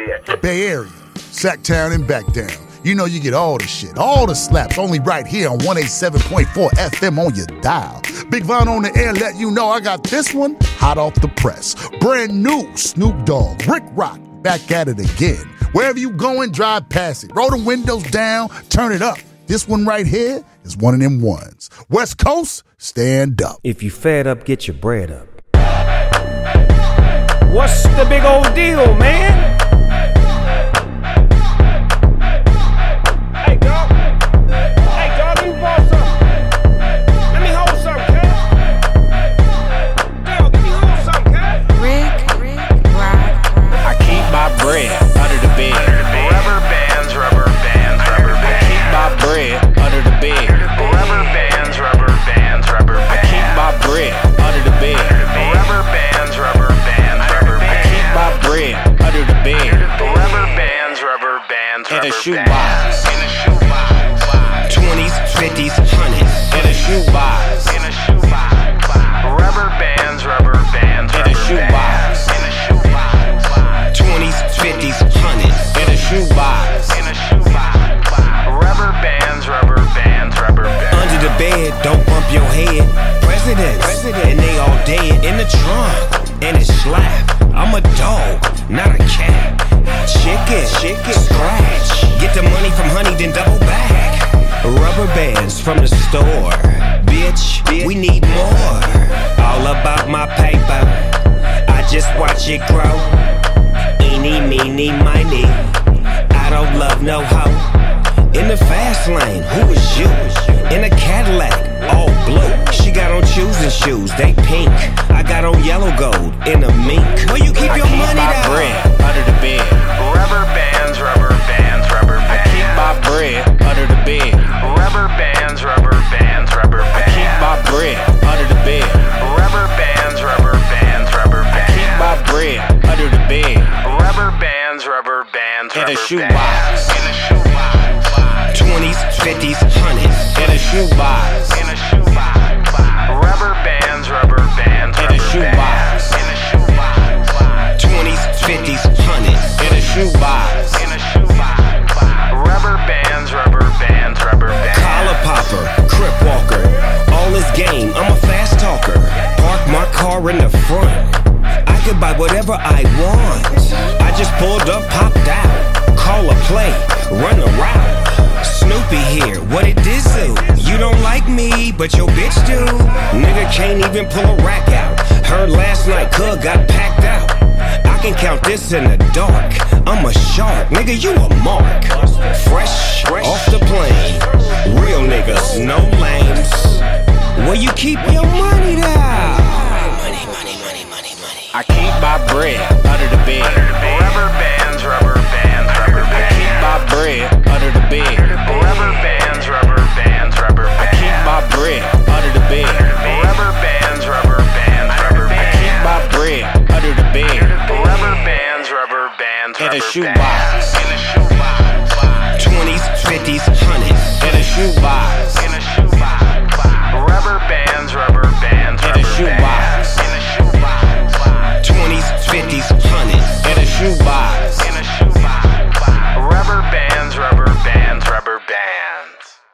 Bay Area, Sacktown and back down. You know you get all the shit, all the slaps, only right here on 187.4 FM on your dial. Big Von on the air, let you know I got this one hot off the press. Brand new Snoop Dogg, Rick Rock, back at it again. Wherever you going, drive past it. Roll the windows down, turn it up. This one right here is one of them ones. West Coast, stand up. If you fed up, get your bread up. What's the big old deal, man? Hey, dog. Hey, dog, you want something? Let me hold something, kid. Dog, let me hold something, kid. Rick, I keep my bread under the bed. Rubber bands, rubber bands, rubber bands. I keep my bread under the bed. Rubber bands, rubber bands, rubber bands. I keep my bread under the bed. Rubber bands, rubber bands, rubber bands. I keep my bread under the bed. Rubber bands, rubber bands, In a rubber shoebox. bands. In a shoebox. 20s, 50s, 100s. In a shoebox. In a shoebox. Rubber bands, rubber bands, In a rubber shoebox. bands. In a shoebox. 20s, 50s, 100s. In a shoebox. In a shoebox. Rubber bands, rubber bands, rubber bands. Under the bed, don't bump your head. Presidents, and they all dead. In the trunk, and it's slap. I'm a dog, not a cat. Chicken, scratch. Get the money from honey, then double back. Rubber bands from the store. Bitch, we need more. All about my paper. I just watch it grow. Eeny, meeny, miny. I don't love no hoe. In the fast lane, who is you? In a Cadillac, all blue. She got on choosing shoes, they pink. I got on yellow gold in a mink. Where you keep your money down? Bread under the bed. Rubber bands, rubber bands, rubber bands. I keep my bread under the bed. Rubber bands, rubber bands, rubber bands. I keep my bread under the bed. Rubber bands, rubber bands, rubber bands. I keep my bread under the bed. Rubber bands, rubber bands, In a rubber shoebox. bands. In a shoebox. 20s, 50s, 100s. In a shoebox. In a shoebox. Rubber bands, rubber bands, In a rubber shoebox. bands. In a shoebox. 20s, 50s, 100s. In a shoebox. In a shoebox. Rubber bands, rubber bands, rubber bands. Collar popper, crip walker, all this game, I'm a fast talker. Park my car in the front, I can buy whatever I want. I just pulled up, popped out, call a play, run a route. Snoopy here, what it this do? You don't like me, but your bitch do. Nigga can't even pull a rack out. Heard last night Cug got packed out. I can count this in the dark. I'm a shark, nigga, you a mark. Fresh off the plane. Real niggas, no lames. Where you keep your money down? Money. I keep my bread under the bed. Rubber bands, rubber bands, rubber I bands. keep my bread under the bed. Rubber bands, rubber bands, rubber I bands. keep my bread under the bed. Rubber bands, rubber bands, rubber I keep bands. my bread under the bed. Rubber bands, rubber bands, In a rubber shoebox.